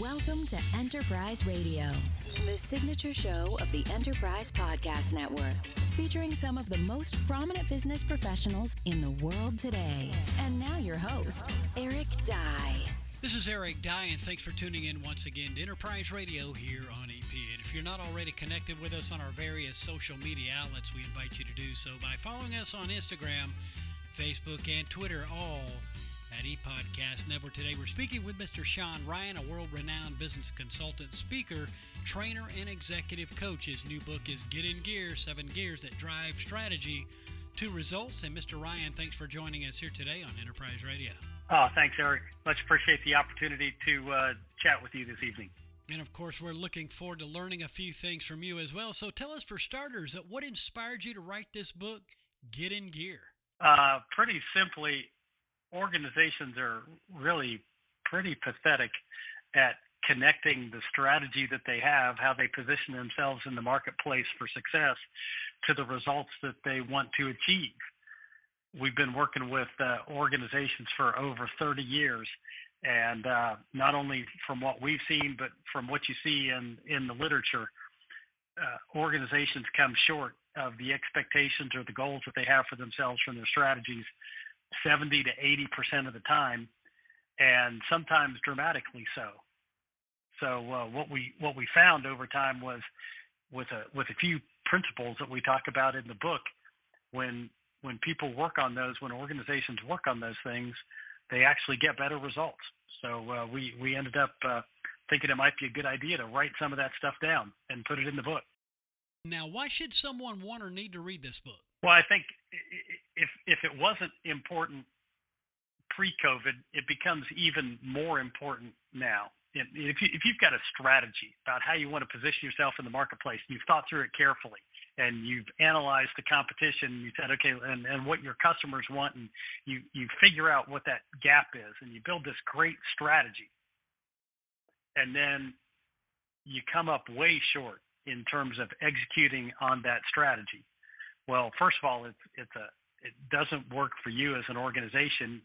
Welcome to Enterprise Radio, the signature show of the Enterprise Podcast Network, featuring some of the most prominent business professionals in the world today. And now your host, Eric Dye. This is Eric Dye, and thanks for tuning in once again to Enterprise Radio here on EP. And if you're not already connected with us on our various social media outlets, we invite you to do so by following us on Instagram, Facebook, and Twitter, all at ePodcast Network. Today we're speaking with Mr. Sean Ryan, a world-renowned business consultant, speaker, trainer, and executive coach. His new book is Get in Gear, 7 Gears That Drive Strategy to Results. And Mr. Ryan, thanks for joining us here today on Enterprise Radio. Oh, thanks, Eric. Much appreciate the opportunity to chat with you this evening. And, of course, we're looking forward to learning a few things from you as well. So tell us, for starters, what inspired you to write this book, Get in Gear? Pretty simply, organizations are really pretty pathetic at connecting the strategy that they have, how they position themselves in the marketplace for success, to the results that they want to achieve. We've been working with organizations for over 30 years, and not only from what we've seen, but from what you see in the literature, organizations come short of the expectations or the goals that they have for themselves from their strategies 70 to 80% of the time, and sometimes dramatically so. So what we found over time was, with a few principles that we talk about in the book, when people work on those, when organizations work on those things, they actually get better results. So we ended up thinking it might be a good idea to write some of that stuff down and put it in the book. Now, why should someone want or need to read this book? Well, I think if it wasn't important pre-COVID, it becomes even more important now. If you've got a strategy about how you want to position yourself in the marketplace, you've thought through it carefully, and you've analyzed the competition, you said, okay, and what your customers want, and you figure out what that gap is, and you build this great strategy, and then you come up way short in terms of executing on that strategy. Well, first of all, it doesn't work for you as an organization.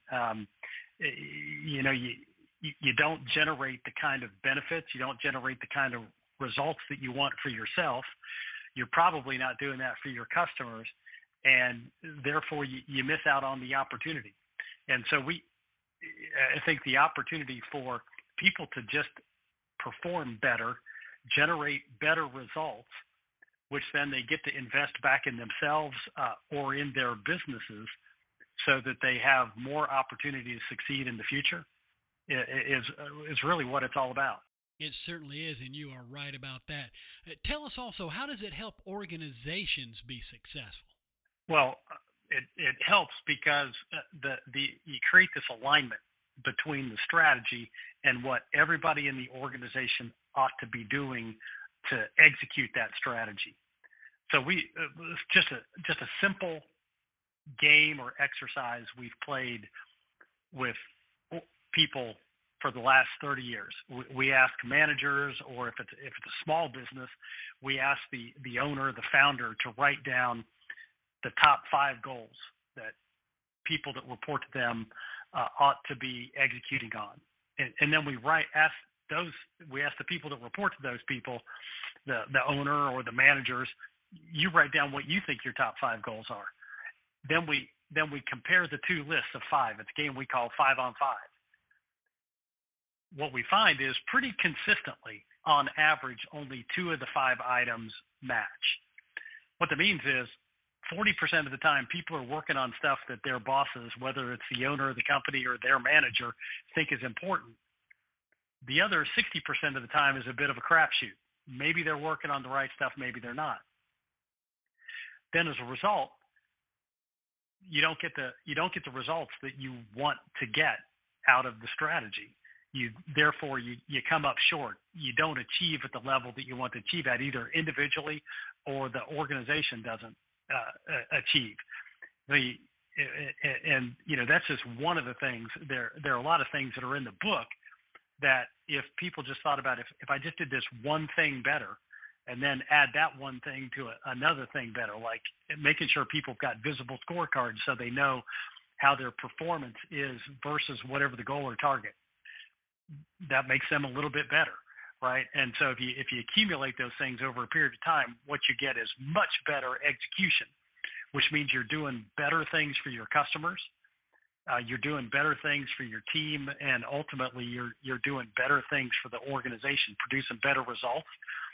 You don't generate the kind of benefits, you don't generate the kind of results that you want for yourself. You're probably not doing that for your customers, and therefore you miss out on the opportunity. And so I think the opportunity for people to just perform better, generate better results, which then they get to invest back in themselves or in their businesses so that they have more opportunity to succeed in the future, is really what it's all about. It certainly is, and you are right about that. Tell us also, how does it help organizations be successful? Well, it helps because you create this alignment between the strategy and what everybody in the organization ought to be doing to execute that strategy. So just a simple game or exercise we've played with people for the last 30 years. We ask managers, or if it's a small business, we ask the owner, the founder, to write down the top 5 goals that people that report to them ought to be executing on, and then we ask the people that report to those people, the owner or the managers, you write down what you think your top 5 goals are. Then we compare the 2 lists of 5. It's a game we call 5 on 5. What we find is pretty consistently, on average, only 2 of the 5 items match. What that means is 40% of the time people are working on stuff that their bosses, whether it's the owner of the company or their manager, think is important. The other 60% of the time is a bit of a crapshoot. Maybe they're working on the right stuff, maybe they're not. Then as a result, you don't get the results that you want to get out of the strategy. Therefore you come up short. You don't achieve at the level that you want to achieve at, either individually or the organization doesn't achieve. That's just one of the things. There are a lot of things that are in the book that if people just thought about, if I just did this one thing better, and then add that one thing to another thing better, like making sure people have got visible scorecards so they know how their performance is versus whatever the goal or target. that makes them a little bit better, right? And so if you accumulate those things over a period of time, what you get is much better execution, which means you're doing better things for your customers, you're doing better things for your team, and ultimately you're doing better things for the organization, producing better results.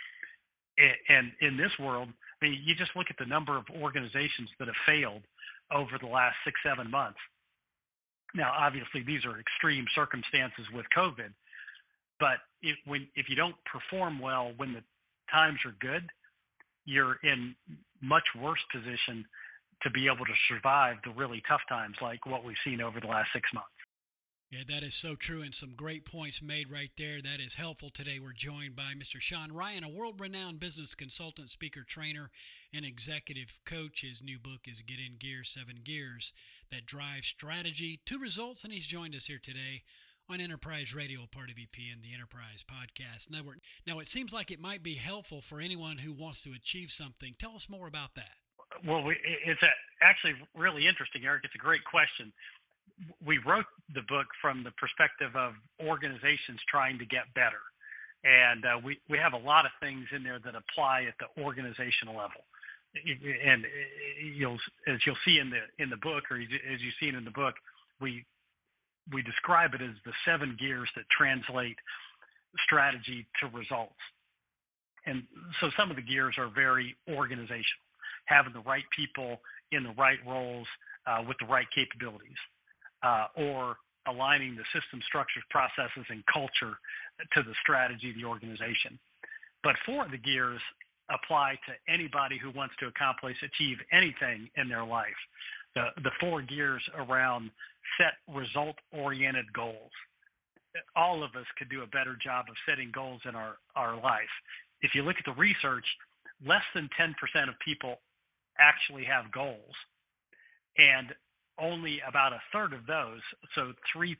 And in this world, I mean, you just look at the number of organizations that have failed over the last 6-7 months. Now, obviously, these are extreme circumstances with COVID, but if you don't perform well when the times are good, you're in much worse position to be able to survive the really tough times like what we've seen over the last 6 months. Yeah, that is so true, and some great points made right there. That is helpful. Today we're joined by Mr. Sean Ryan, a world-renowned business consultant, speaker, trainer, and executive coach. His new book is Get in Gear, 7 Gears that Drive Strategy to Results, and he's joined us here today on Enterprise Radio, part of EPN, the Enterprise Podcast Network. Now, it seems like it might be helpful for anyone who wants to achieve something. Tell us more about that. Well, it's actually really interesting, Eric. It's a great question. We wrote the book from the perspective of organizations trying to get better. And we have a lot of things in there that apply at the organizational level. And as you'll see in the book, or as you've seen in the book, we describe it as the 7 gears that translate strategy to results. And so some of the gears are very organizational, having the right people in the right roles with the right capabilities. Or aligning the system, structures, processes, and culture to the strategy of the organization. But 4 of the gears apply to anybody who wants to achieve anything in their life. The 4 gears around set result-oriented goals. All of us could do a better job of setting goals in our life. If you look at the research, less than 10% of people actually have goals. And only about a third of those, so 3%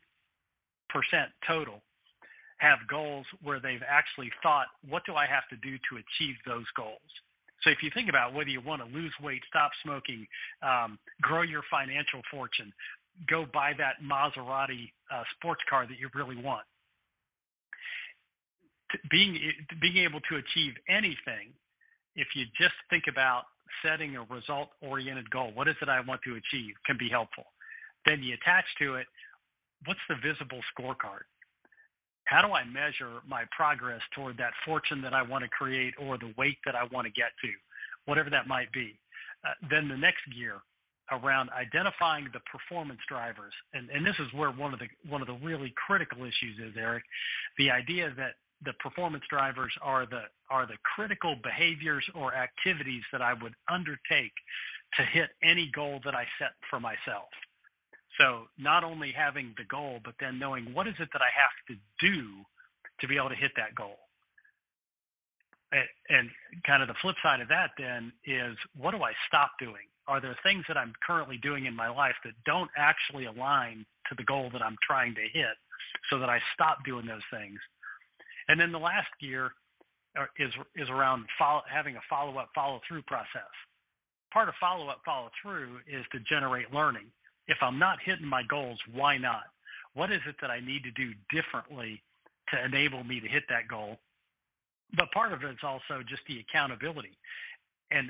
total, have goals where they've actually thought, what do I have to do to achieve those goals? So if you think about whether you want to lose weight, stop smoking, grow your financial fortune, go buy that Maserati sports car that you really want, being able to achieve anything, if you just think about setting a result-oriented goal, what is it I want to achieve, can be helpful. Then you attach to it, what's the visible scorecard? How do I measure my progress toward that fortune that I want to create or the weight that I want to get to, whatever that might be? Then the next gear around identifying the performance drivers, and this is where one of the really critical issues is, Eric, the idea that the performance drivers are the critical behaviors or activities that I would undertake to hit any goal that I set for myself. So not only having the goal, but then knowing what is it that I have to do to be able to hit that goal. And kind of the flip side of that then is, what do I stop doing? Are there things that I'm currently doing in my life that don't actually align to the goal that I'm trying to hit, so that I stop doing those things? And then the last gear is around having a follow-up, follow-through process. Part of follow-up, follow-through is to generate learning. If I'm not hitting my goals, why not? What is it that I need to do differently to enable me to hit that goal? But part of it is also just the accountability. And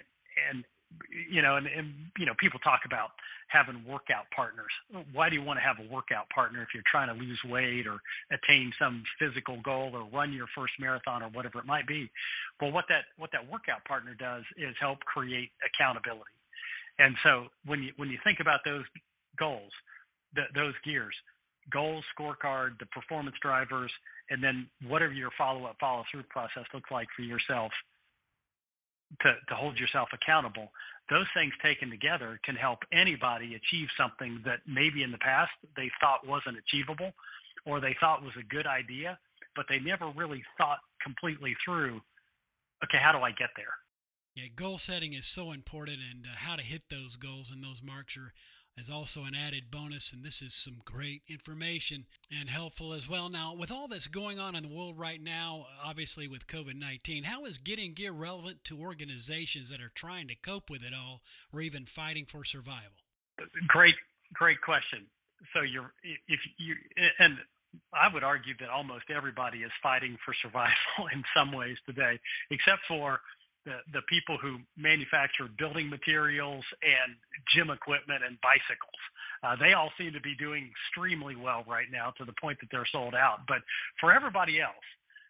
people talk about having workout partners. Why do you want to have a workout partner if you're trying to lose weight or attain some physical goal or run your first marathon or whatever it might be? Well, what that workout partner does is help create accountability. And so when you think about those goals, those gears, goals, scorecard, the performance drivers, and then whatever your follow-up, follow-through process looks like for yourself to hold yourself accountable, those things taken together can help anybody achieve something that maybe in the past they thought wasn't achievable, or they thought was a good idea, but they never really thought completely through, okay, how do I get there? Yeah, goal setting is so important, and how to hit those goals and those marks is also an added bonus, and this is some great information and helpful as well. Now, with all that's going on in the world right now, obviously with COVID-19, how is Get in Gear relevant to organizations that are trying to cope with it all or even fighting for survival? Great question. So I would argue that almost everybody is fighting for survival in some ways today, except for the people who manufacture building materials and gym equipment and bicycles. They all seem to be doing extremely well right now to the point that they're sold out. But for everybody else,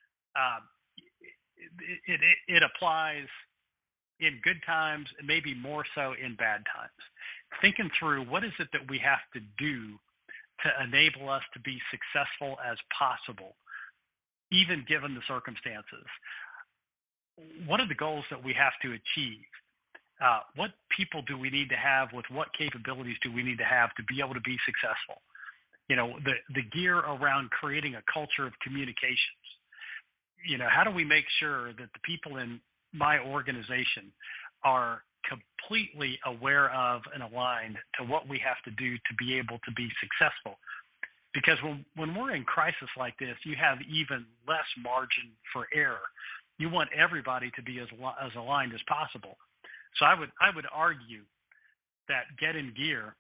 it applies in good times, and maybe more so in bad times. Thinking through what is it that we have to do to enable us to be successful as possible, even given the circumstances. What are the goals that we have to achieve? What people do we need to have with what capabilities do we need to have to be able to be successful? You know, the gear around creating a culture of communications. You know, how do we make sure that the people in my organization are completely aware of and aligned to what we have to do to be able to be successful? Because when we're in crisis like this, you have even less margin for error. You want everybody to be as aligned as possible. So I would argue that Get in Gear,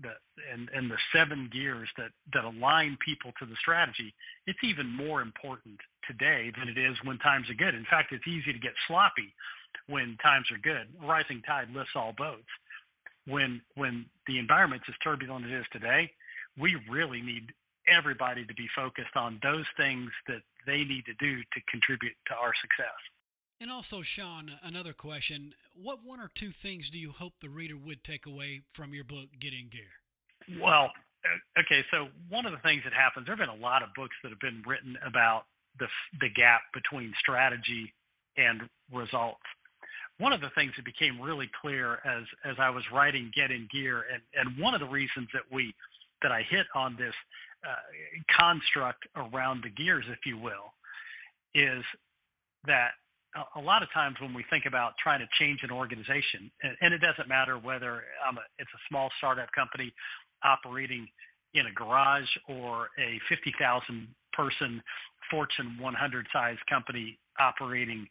and the 7 gears that align people to the strategy, it's even more important today than it is when times are good. In fact, it's easy to get sloppy when times are good. Rising tide lifts all boats. When the environment's as turbulent as it is today, we really need everybody to be focused on those things that they need to do to contribute to our success. And also, Sean, another question. What 1 or 2 things do you hope the reader would take away from your book, Get in Gear? Well, okay, so one of the things that happens, there have been a lot of books that have been written about the gap between strategy and results. One of the things that became really clear as I was writing Get in Gear, and one of the reasons that I hit on this construct around the gears, if you will, is that a lot of times when we think about trying to change an organization, and it doesn't matter whether it's a small startup company operating in a garage or a 50,000 person Fortune 100 size company operating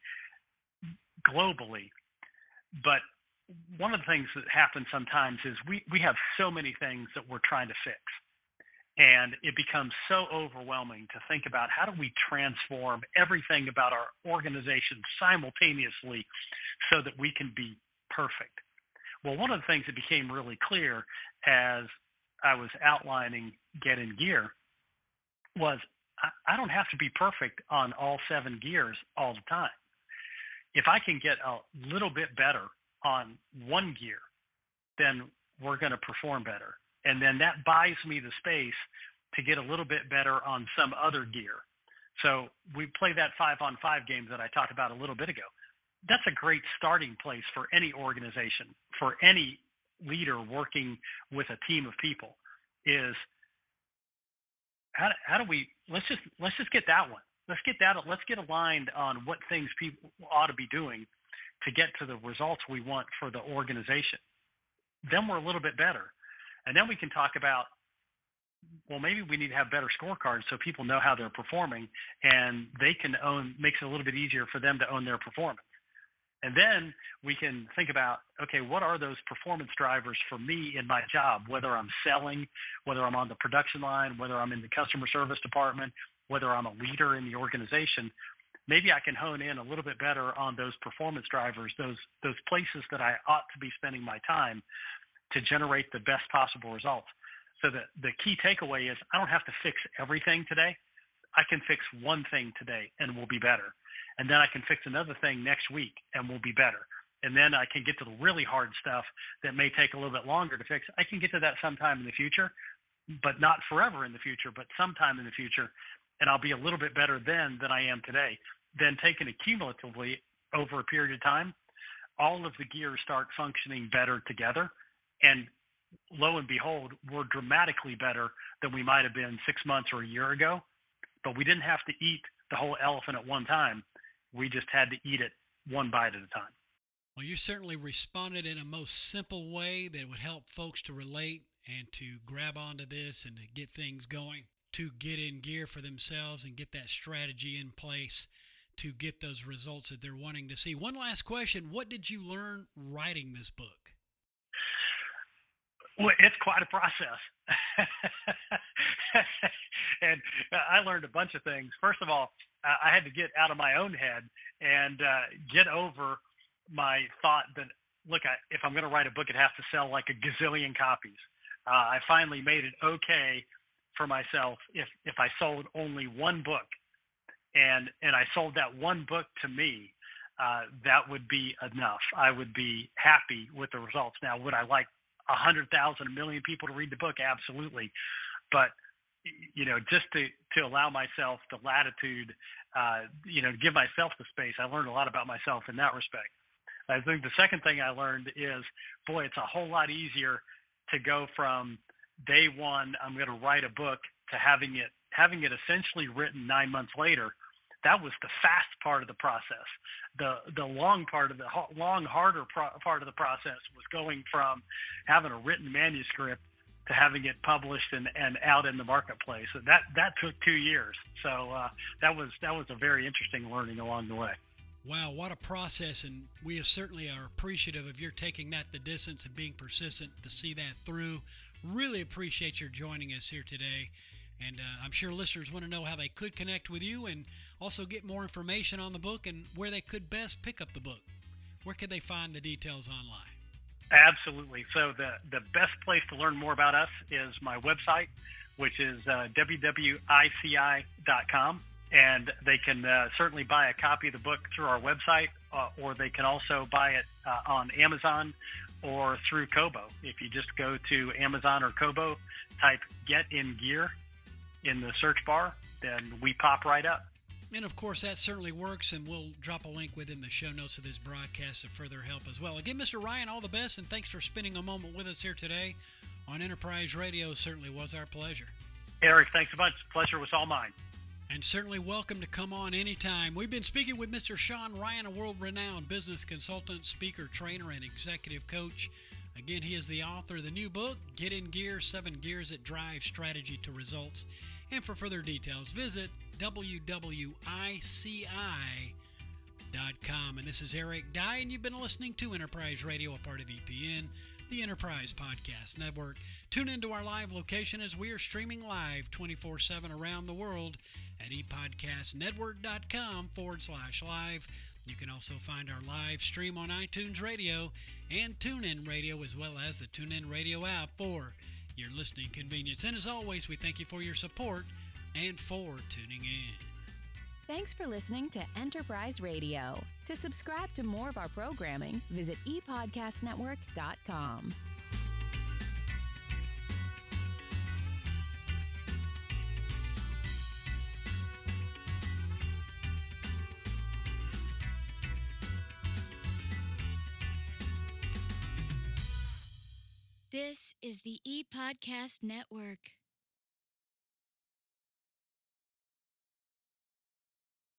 globally. But one of the things that happens sometimes is we have so many things that we're trying to fix. And it becomes so overwhelming to think about how do we transform everything about our organization simultaneously so that we can be perfect. Well, one of the things that became really clear as I was outlining Get in Gear was I don't have to be perfect on all 7 gears all the time. If I can get a little bit better on one gear, then we're going to perform better. And then that buys me the space to get a little bit better on some other gear. So we play that 5-on-5 game that I talked about a little bit ago. That's a great starting place for any organization, for any leader working with a team of people, is how do we, let's just get that one. Let's get aligned on what things people ought to be doing to get to the results we want for the organization. Then we're a little bit better. And then we can talk about, well, maybe we need to have better scorecards so people know how they're performing, and they can makes it a little bit easier for them to own their performance. And then we can think about, okay, what are those performance drivers for me in my job, whether I'm selling, whether I'm on the production line, whether I'm in the customer service department, whether I'm a leader in the organization. Maybe I can hone in a little bit better on those performance drivers, those places that I ought to be spending my time to generate the best possible results. So the key takeaway is I don't have to fix everything today. I can fix one thing today and we'll be better. And then I can fix another thing next week and we'll be better. And then I can get to the really hard stuff that may take a little bit longer to fix. I can get to that sometime in the future, but not forever in the future, but sometime in the future. And I'll be a little bit better then than I am today. Then taken accumulatively over a period of time, all of the gears start functioning better together. And lo and behold, we're dramatically better than we might have been 6 months or a year ago. But we didn't have to eat the whole elephant at one time. We just had to eat it one bite at a time. Well, you certainly responded in a most simple way that would help folks to relate and to grab onto this and to get things going, to get in gear for themselves and get that strategy in place to get those results that they're wanting to see. One last question. What did you learn writing this book? Well, it's quite a process. And I learned a bunch of things. First of all, I had to get out of my own head and get over my thought that, look, if I'm going to write a book, it has to sell like a gazillion copies. I finally made it okay for myself if I sold only one book, and I sold that one book to me, that would be enough. I would be happy with the results. Now, would I like 100,000, 1 million people to read the book? Absolutely. But, just to allow myself the latitude, give myself the space, I learned a lot about myself in that respect. I think the second thing I learned is, boy, it's a whole lot easier to go from day one, I'm going to write a book, to having it essentially written 9 months later. That was the fast part of the process. The long part of the harder part of the process was going from having a written manuscript to having it published and out in the marketplace. So that took 2 years. So that was a very interesting learning along the way. Wow, what a process, and we certainly are appreciative of your taking that the distance and being persistent to see that through. Really appreciate your joining us here today, and I'm sure listeners want to know how they could connect with you and also get more information on the book and where they could best pick up the book. Where could they find the details online? Absolutely. So the best place to learn more about us is my website, which is wwici.com. And they can certainly buy a copy of the book through our website, or they can also buy it on Amazon or through Kobo. If you just go to Amazon or Kobo, type Get in Gear in the search bar, then we pop right up. And of course, that certainly works, and we'll drop a link within the show notes of this broadcast to further help as well. Again, Mr. Ryan, all the best, and thanks for spending a moment with us here today on Enterprise Radio. Certainly was our pleasure. Eric, thanks a bunch. The pleasure was all mine. And certainly welcome to come on anytime. We've been speaking with Mr. Sean Ryan, a world-renowned business consultant, speaker, trainer, and executive coach. Again, he is the author of the new book, Get in Gear, 7 Gears That Drive Strategy to Results. And for further details, visit wwici.com. And this is Eric Dye, and you've been listening to Enterprise Radio, a part of EPN, the Enterprise Podcast Network. Tune into our live location as we are streaming live 24/7 around the world at epodcastnetwork.com/live. You can also find our live stream on iTunes Radio and TuneIn Radio, as well as the TuneIn Radio app for your listening convenience. And as always, we thank you for your support and for tuning in. Thanks for listening to Enterprise Radio. To subscribe to more of our programming, visit epodcastnetwork.com. This is the ePodcast Network.